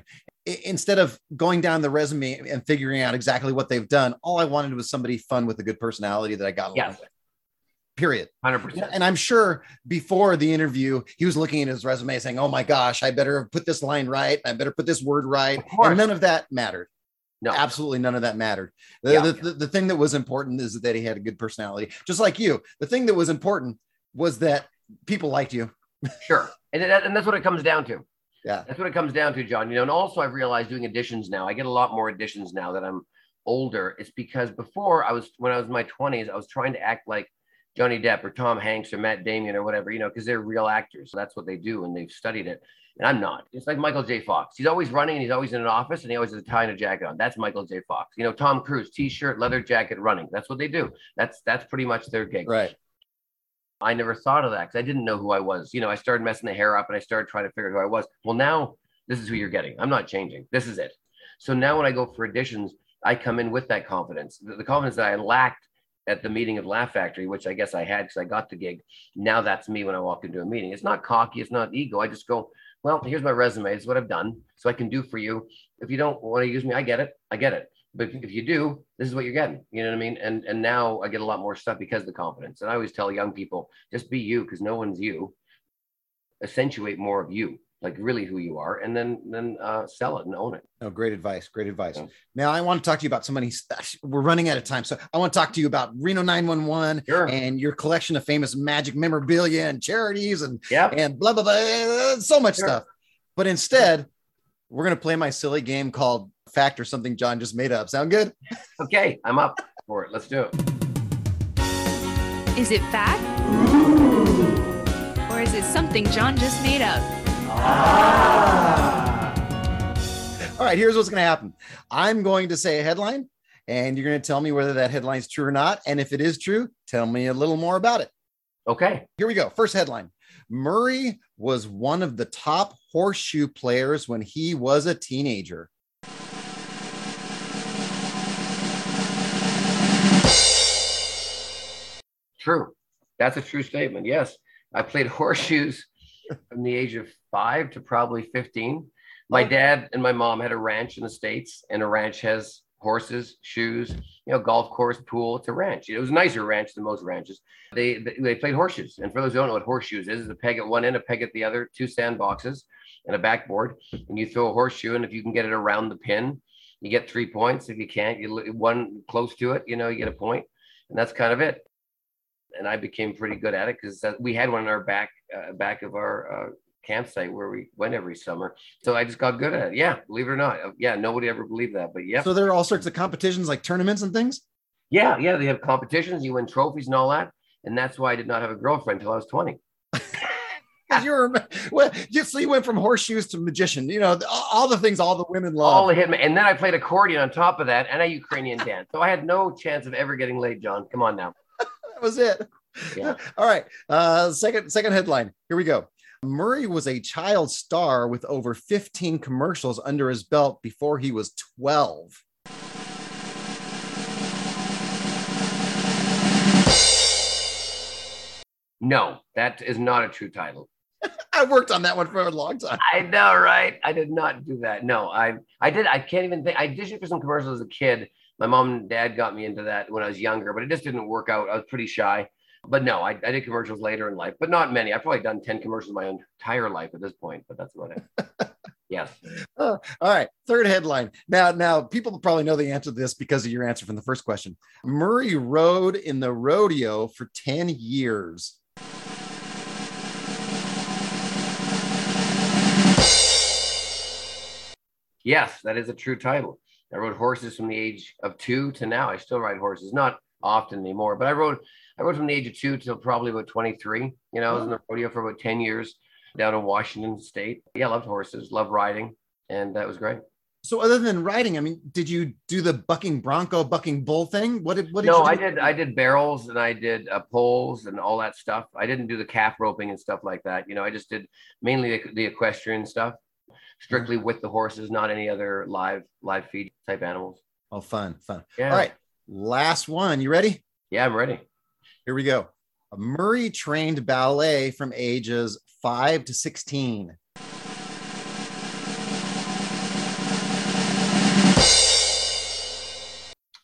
I- instead of going down the resume and figuring out exactly what they've done, all I wanted was somebody fun with a good personality that I got along Yes. with. Period. one hundred percent. And I'm sure before the interview, he was looking at his resume saying, oh my gosh, I better put this line right. I better put this word right. And none of that mattered. No, absolutely none of that mattered. The, Yeah. the, the, the thing that was important is that he had a good personality, just like you. The thing that was important was that people liked you. Sure. And, it, and that's what it comes down to. Yeah. That's what it comes down to, John. You know, and also I've realized doing auditions now, I get a lot more auditions now that I'm older. It's because before I was, when I was in my twenties, I was trying to act like Johnny Depp or Tom Hanks or Matt Damon or whatever, you know, because they're real actors. So that's what they do and they've studied it. And I'm not. It's like Michael J. Fox. He's always running and he's always in an office and he always has a tie and a jacket on. That's Michael J. Fox. You know, Tom Cruise, t-shirt, leather jacket, running. That's what they do. That's that's pretty much their gig. Right. I never thought of that because I didn't know who I was. You know, I started messing the hair up and I started trying to figure out who I was. Well, now this is who you're getting. I'm not changing. This is it. So now when I go for auditions, I come in with that confidence, the, the confidence that I lacked at the meeting of Laugh Factory, which I guess I had because I got the gig. Now that's me when I walk into a meeting. It's not cocky. It's not ego. I just go, well, here's my resume. It's what I've done. So I can do for you. If you don't want to use me, I get it. I get it. But if you do, this is what you're getting. You know what I mean? And and now I get a lot more stuff because of the confidence. And I always tell young people, just be you because no one's you. Accentuate more of you, like really who you are, and then then uh, sell it and own it. Oh, great advice. Great advice. Yeah. Now I want to talk to you about somebody. We're running out of time. So I want to talk to you about Reno nine one one Sure. and your collection of famous magic memorabilia and charities and, Yep. and blah, blah, blah, so much Sure. stuff. But instead, we're going to play my silly game called Fact or Something John just made up. Sound good? Okay, I'm up for it. Let's do it. Is it fact? Or is it something John just made up? All right, here's what's going to happen. I'm going to say a headline, and you're going to tell me whether that headline is true or not. And if it is true, tell me a little more about it. Okay. Here we go. First headline. Murray was one of the top horseshoe players when he was a teenager. True. That's a true statement. Yes. I played horseshoes from the age of five to probably fifteen. My dad and my mom had a ranch in the States, and a ranch has horses, shoes, you know, golf course, pool. It's a ranch. It was a nicer ranch than most ranches. They, they they played horseshoes. And for those who don't know what horseshoes is, it's a peg at one end, a peg at the other, two sand boxes and a backboard. And you throw a horseshoe, and if you can get it around the pin, you get three points. If you can't, you one close to it, you know, you get a point. And that's kind of it. And I became pretty good at it because we had one in our back uh, back of our uh, campsite where we went every summer. So I just got good at it. Yeah, believe it or not. Yeah, nobody ever believed that, but yeah. So there are all sorts of competitions like tournaments and things? Yeah, yeah, they have competitions. You win trophies and all that. And that's why I did not have a girlfriend until I was twenty. You were, well, you, so you went from horseshoes to magician, you know, all, all the things all the women love. All the hitmen. And then I played accordion on top of that and a Ukrainian dance. So I had no chance of ever getting laid, John. Come on now. That was it. Yeah. All right. Uh, second, second headline. Here we go. Murray was a child star with over fifteen commercials under his belt before he was twelve. No, that is not a true title. I worked on that one for a long time. I know, right? I did not do that. No, I I did. I can't even think. I did shoot for some commercials as a kid. My mom and dad got me into that when I was younger, but it just didn't work out. I was pretty shy. But no, I, I did commercials later in life, but not many. I've probably done ten commercials my entire life at this point, but that's about it. Yes. Uh, all right. Third headline. Now, now people probably know the answer to this because of your answer from the first question. Murray rode in the rodeo for ten years. Yes, that is a true title. I rode horses from the age of two to now. I still ride horses, not often anymore, but I rode I rode from the age of two till probably about twenty-three. You know, I was in the rodeo for about ten years down in Washington State. Yeah, I loved horses, loved riding, and that was great. So other than riding, I mean, did you do the bucking bronco, bucking bull thing? What did, what did no, you do? I did. I did barrels and I did uh, poles and all that stuff. I didn't do the calf roping and stuff like that. You know, I just did mainly the, the equestrian stuff, strictly with the horses, not any other live, live feed type animals. Oh, fun, fun. Yeah. All right. Last one. You ready? Yeah, I'm ready. Here we go. Murray trained ballet from ages five to sixteen.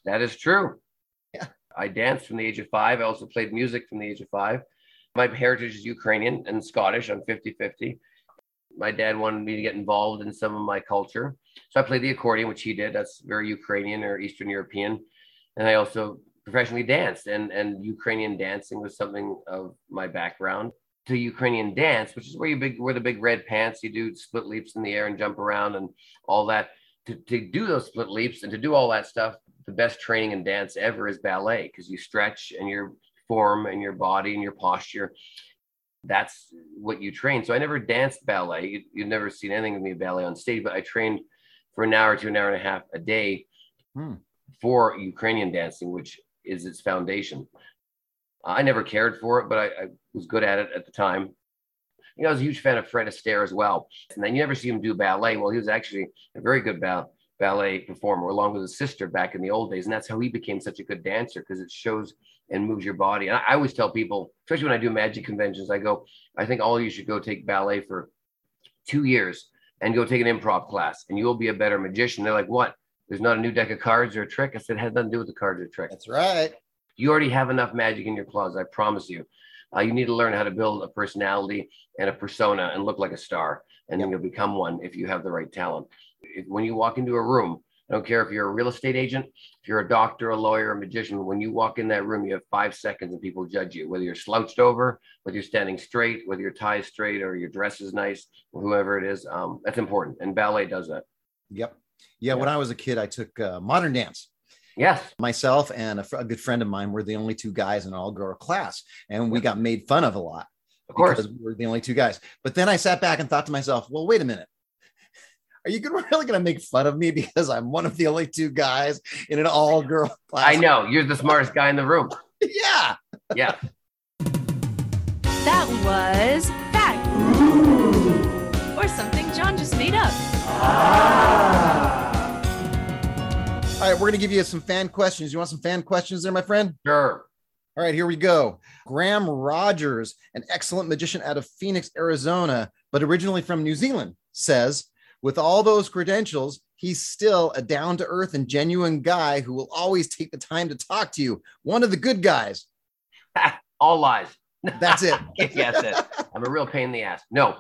That is true. Yeah. I danced from the age of five. I also played music from the age of five. My heritage is Ukrainian and Scottish. I'm fifty-fifty. My dad wanted me to get involved in some of my culture. So I played the accordion, which he did. That's very Ukrainian or Eastern European. And I also professionally danced, and, and Ukrainian dancing was something of my background. To Ukrainian dance, which is where you big, wear the big red pants, you do split leaps in the air and jump around and all that. To, to do those split leaps and to do all that stuff, the best training in dance ever is ballet, because you stretch and your form and your body and your posture. That's what you train. So I never danced ballet. You, you've never seen anything of me ballet on stage, but I trained for an hour to an hour and a half a day hmm. for Ukrainian dancing, which is its foundation. I never cared for it, but I, I was good at it at the time. You know, I was a huge fan of Fred Astaire as well. And then you never see him do ballet. Well, he was actually a very good ba- ballet performer, along with his sister back in the old days. And that's how he became such a good dancer, because it shows and moves your body. And I, I always tell people, especially when I do magic conventions, I go, I think all of you should go take ballet for two years and go take an improv class, and you will be a better magician. They're like, what? There's not a new deck of cards or a trick? I said, it has nothing to do with the cards or trick. That's right. You already have enough magic in your closet, I promise you. Uh, you need to learn how to build a personality and a persona and look like a star. And yep. then you'll become one if you have the right talent. If, when you walk into a room, I don't care if you're a real estate agent, if you're a doctor, a lawyer, a magician, when you walk in that room, you have five seconds and people judge you, whether you're slouched over, whether you're standing straight, whether your tie is straight or your dress is nice, or whoever it is. Um, that's important. And ballet does that. Yep. Yeah. yeah. When I was a kid, I took uh, modern dance. Yes. Myself and a, a good friend of mine were the only two guys in an all-girl class, and we got made fun of a lot. Of course. Because we were the only two guys. But then I sat back and thought to myself, well, wait a minute. Are you really going to make fun of me because I'm one of the only two guys in an all-girl class? I know. You're the smartest guy in the room. Yeah. Yeah. That was fact. Or something John just made up. Ah. All right, we're going to give you some fan questions. You want some fan questions there, my friend? Sure. All right, here we go. Graham Rogers, an excellent magician out of Phoenix, Arizona, but originally from New Zealand, says, with all those credentials, he's still a down-to-earth and genuine guy who will always take the time to talk to you. One of the good guys. All lies. That's it. Yes, it. I'm a real pain in the ass. No.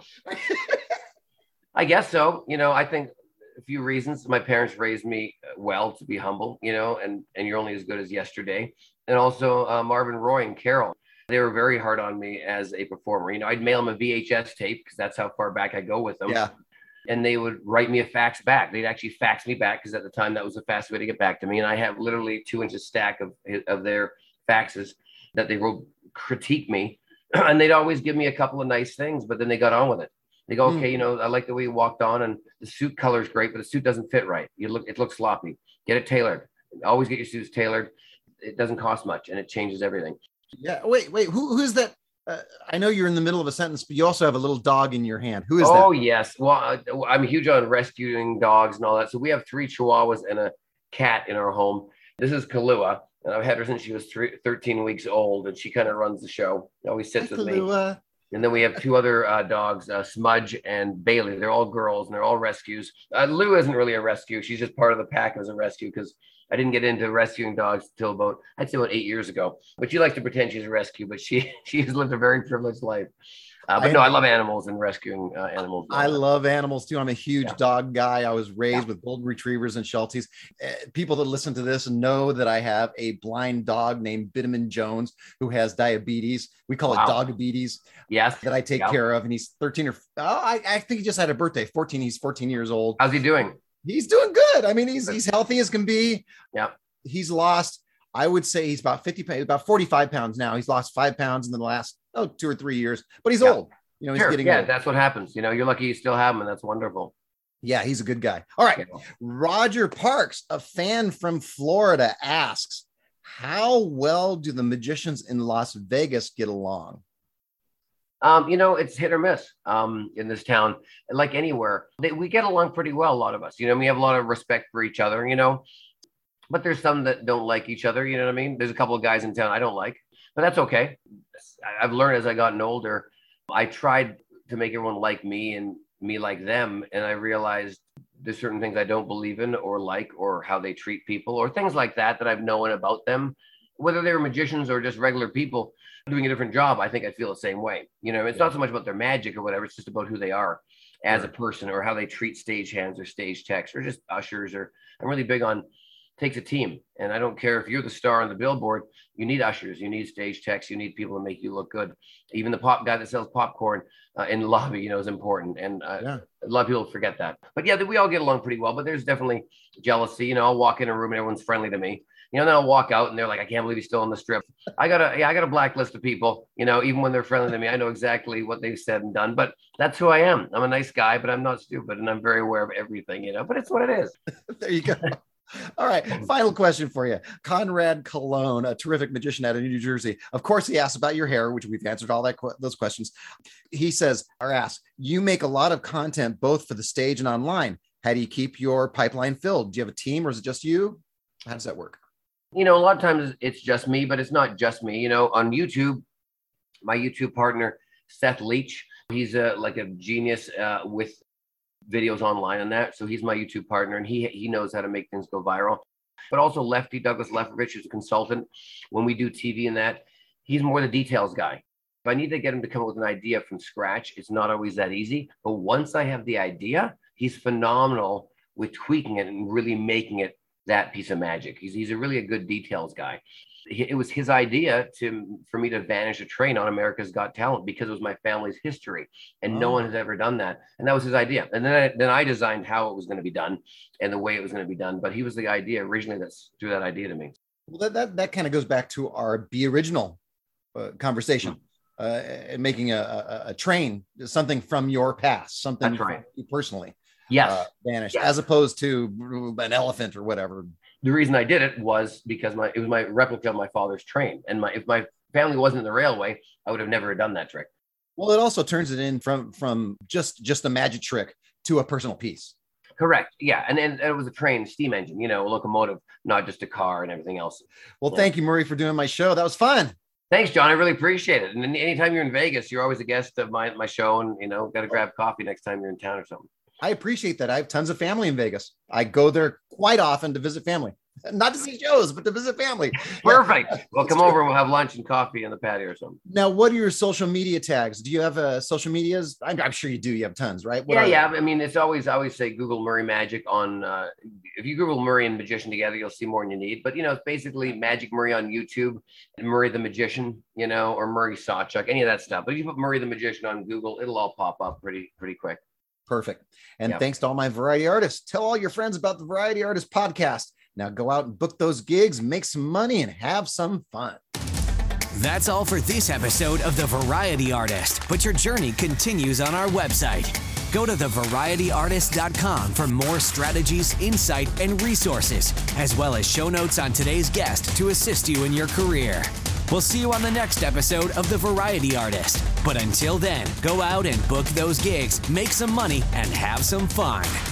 I guess so. You know, I think a few reasons. My parents raised me well to be humble, you know, and, and you're only as good as yesterday. And also uh, Marvin, Roy, and Carol, they were very hard on me as a performer. You know, I'd mail them a V H S tape because that's how far back I go with them. Yeah. And they would write me a fax back. They'd actually fax me back because at the time that was the fastest way to get back to me. And I have literally two inches stack of, of their faxes that they wrote critique me. And they'd always give me a couple of nice things, but then they got on with it. They go, okay, you know, I like the way you walked on, and the suit color is great, but the suit doesn't fit right. You look, it looks sloppy. Get it tailored. Always get your suits tailored. It doesn't cost much, and it changes everything. Yeah. Wait, wait. Who, who's that? Uh, I know you're in the middle of a sentence, but you also have a little dog in your hand. Who is oh, that? Oh, yes. Well, uh, I'm huge on rescuing dogs and all that. So we have three Chihuahuas and a cat in our home. This is Kahlua, and I've had her since she was three, thirteen weeks old, and she kind of runs the show. She always sits Hi, with Kahlua. me. And then we have two other uh, dogs, uh, Smudge and Bailey. They're all girls, and they're all rescues. Uh, Lou isn't really a rescue. She's just part of the pack as a rescue because I didn't get into rescuing dogs until about, I'd say about eight years ago. But she likes to pretend she's a rescue, but she she's lived a very privileged life. Uh, but I, no, I love animals and rescuing uh, animals. I love animals too. I'm a huge yeah. dog guy. I was raised yeah. with golden retrievers and Shelties. Uh, people that listen to this know that I have a blind dog named Bitterman Jones who has diabetes. We call wow. it dog-abetes. Yes. That I take yeah. care of. And he's thirteen or oh, I, I think he just had a birthday. fourteen. He's fourteen years old. How's he doing? He's doing good. I mean, he's he's healthy as can be. Yeah. He's lost. I would say he's about fifty, about forty-five pounds now. He's lost five pounds in the last oh two or three years. But he's yeah. old. You know, he's sure. getting yeah. old. That's what happens. You know, you're lucky you still have him, and that's wonderful. Yeah, he's a good guy. All right. Yeah. Roger Parks, a fan from Florida, asks, how well do the magicians in Las Vegas get along? Um, you know, it's hit or miss um, in this town, like anywhere. They, we get along pretty well, a lot of us. You know, we have a lot of respect for each other, you know, but there's some that don't like each other. You know what I mean? There's a couple of guys in town I don't like, but that's okay. I've learned as I gotten older, I tried to make everyone like me and me like them. And I realized there's certain things I don't believe in or like, or how they treat people or things like that, that I've known about them, whether they were magicians or just regular people doing a different job. I think I feel the same way. You know, it's not so much about their magic or whatever. It's just about who they are as a person, or how they treat stagehands or stage techs or just ushers. Or I'm really big on takes a team. And I don't care if you're the star on the billboard, you need ushers, you need stage techs, you need people to make you look good. Even the pop guy that sells popcorn uh, in the lobby, you know, is important. And uh, yeah. a lot of people forget that. But yeah, we all get along pretty well, but there's definitely jealousy. You know, I'll walk in a room and everyone's friendly to me. You know, then I'll walk out and they're like, I can't believe he's still on the strip. I got a, yeah, I got a blacklist of people, you know, even when they're friendly to me, I know exactly what they've said and done, but that's who I am. I'm a nice guy, but I'm not stupid. And I'm very aware of everything, you know, but it's what it is. There you go. All right. Final question for you. Conrad Cologne, a terrific magician out of New Jersey. Of course, he asked about your hair, which we've answered all that those questions. He says, or asks, you make a lot of content, both for the stage and online. How do you keep your pipeline filled? Do you have a team or is it just you? How does that work? You know, a lot of times it's just me, but it's not just me. You know, on YouTube, my YouTube partner, Seth Leach, he's a, like a genius uh, with videos online on that. So he's my YouTube partner and he he knows how to make things go viral. But also Lefty, Douglas Lefkovich, is a consultant. When we do T V and that, he's more the details guy. If I need to get him to come up with an idea from scratch, it's not always that easy. But once I have the idea, he's phenomenal with tweaking it and really making it that piece of magic. He's, he's a really a good details guy. It was his idea to for me to vanish a train on America's Got Talent because it was my family's history and oh. no one has ever done that. And that was his idea. And then I, then I designed how it was going to be done and the way it was going to be done. But he was the idea originally that's threw that idea to me. Well, that, that, that kind of goes back to our Be Original uh, conversation uh, and making a, a, a train, something from your past, something that's right. from you personally. Yes. Uh, vanished yes. as opposed to an elephant or whatever. The reason I did it was because my it was my replica of my father's train. And my if my family wasn't in the railway, I would have never done that trick. Well, it also turns it in from from just just a magic trick to a personal piece. Correct. Yeah. And then it was a train, steam engine, you know, a locomotive, not just a car and everything else. Well, yeah. Thank you, Murray, for doing my show. That was fun. Thanks, John. I really appreciate it. And anytime you're in Vegas, you're always a guest of my, my show and, you know, got to grab coffee next time you're in town or something. I appreciate that. I have tons of family in Vegas. I go there quite often to visit family, not to see shows, but to visit family. Perfect. Yeah. Well, come over and we'll have lunch and coffee in the patio or something. Now, what are your social media tags? Do you have uh, social medias? I'm, I'm sure you do. You have tons, right? What yeah, yeah. I mean, it's always, I always say Google Murray Magic on, uh, if you Google Murray and Magician together, you'll see more than you need. But, you know, it's basically Magic Murray on YouTube, and Murray the Magician, you know, or Murray Sawchuck, any of that stuff. But if you put Murray the Magician on Google, it'll all pop up pretty, pretty quick. Perfect. And yep. Thanks to all my variety artists. Tell all your friends about the Variety Artist podcast. Now go out and book those gigs, make some money, and have some fun. That's all for this episode of The Variety Artist, but your journey continues on our website. Go to the variety artist dot com for more strategies, insight, and resources, as well as show notes on today's guest to assist you in your career. We'll see you on the next episode of The Variety Artist. But until then, go out and book those gigs, make some money, and have some fun.